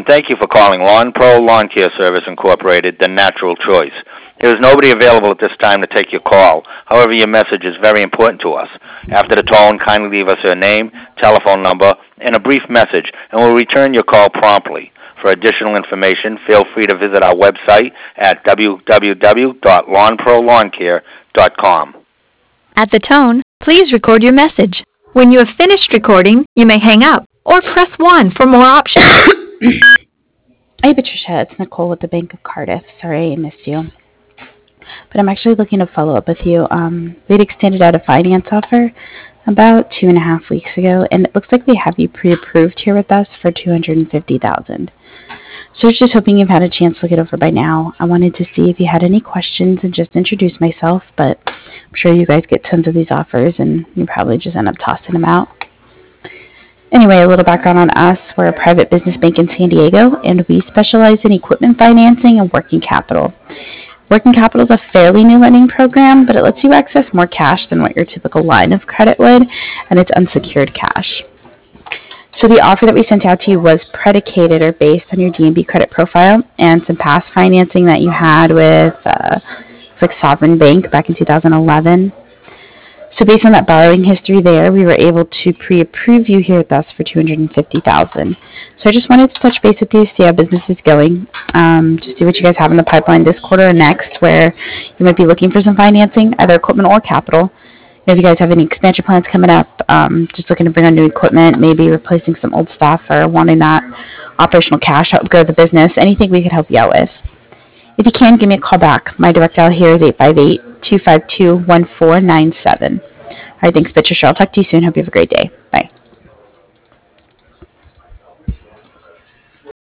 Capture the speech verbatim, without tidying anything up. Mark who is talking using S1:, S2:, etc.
S1: Thank you for calling Lawn Pro Lawn Care Service Incorporated, the natural choice. There is nobody available at this time to take your call. However, your message is very important to us. After the tone, kindly leave us your name, telephone number, and a brief message, and we'll return your call promptly. For additional information, feel free to visit our website at w w w dot lawn pro lawn care dot com.
S2: At the tone, please record your message. When you have finished recording, you may hang up or press one for more options.
S3: Hey Patricia, it's Nicole with the Bank of Cardiff. Sorry I missed you. But I'm actually looking to follow up with you. Um, they'd extended out a finance offer about two and a half weeks ago, and it looks like they have you pre-approved here with us for two hundred fifty thousand dollars. So I was just hoping you've had a chance to look it over by now. I wanted to see if you had any questions and just introduce myself, but I'm sure you guys get tons of these offers, and you probably just end up tossing them out. Anyway, a little background on us. We're a private business bank in San Diego, and we specialize in equipment financing and working capital. Working capital is a fairly new lending program, but it lets you access more cash than what your typical line of credit would, and it's unsecured cash. So the offer that we sent out to you was predicated or based on your D and B credit profile and some past financing that you had with uh, like Sovereign Bank back in two thousand eleven. So based on that borrowing history there, we were able to pre-approve you here with us for two hundred fifty thousand dollars. So I just wanted to touch base with you, see how business is going, um, to see what you guys have in the pipeline this quarter or next, where you might be looking for some financing, either equipment or capital. If you guys have any expansion plans coming up, um, just looking to bring on new equipment, maybe replacing some old stuff, or wanting that operational cash to help grow the business, anything we could help you out with. If you can, give me a call back. My direct dial here is eight five eight, two five two, one four nine seven. All right, thanks, Patricia. I'll talk to you soon. Hope you have a great day. Bye.